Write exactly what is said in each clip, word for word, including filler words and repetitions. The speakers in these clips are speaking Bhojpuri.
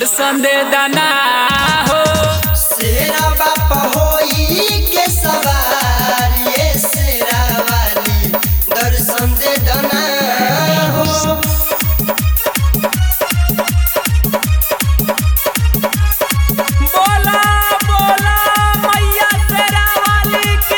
दर्शन दे दाना हो। शेरा बाप होई के सवार ये शेरा वाली दर्शन दे दाना हो। बोला बोला मैया शेरा वाली की।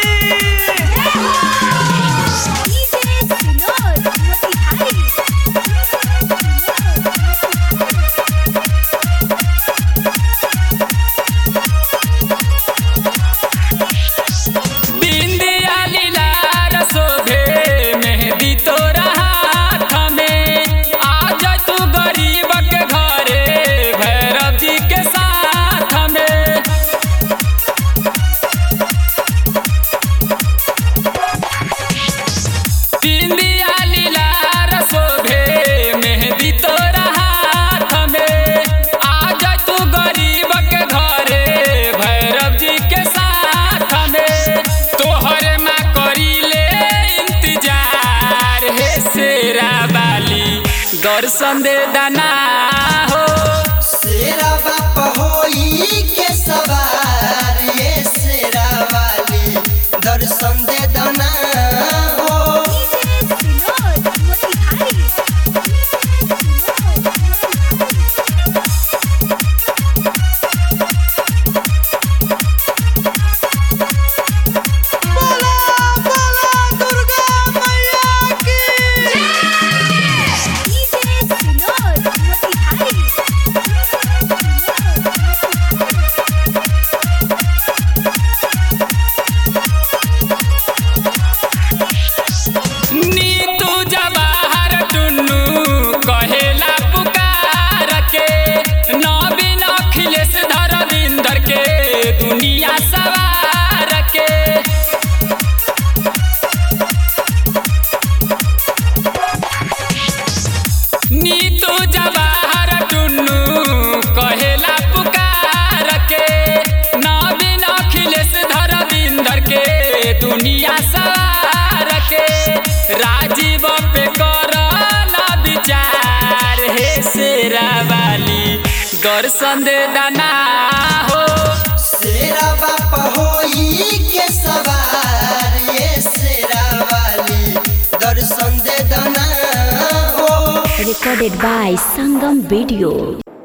दर्शन दे दाना हो। शेरा बाप होई के सवार ये शेरा वाली दर्शन दे दाना हो। नीतू जवाहर टुन्नू कहेला पुकार के, नवीन अखिलेश धरविंदर के दुनिया सवार के। राजीव पे कर ना विचार हे शेरा वाली दर्शन दे दाना हो। शेरा बाप होई के सवार ये शेरा वाली दर्शन दे दाना हो। Recorded by Sangam Video.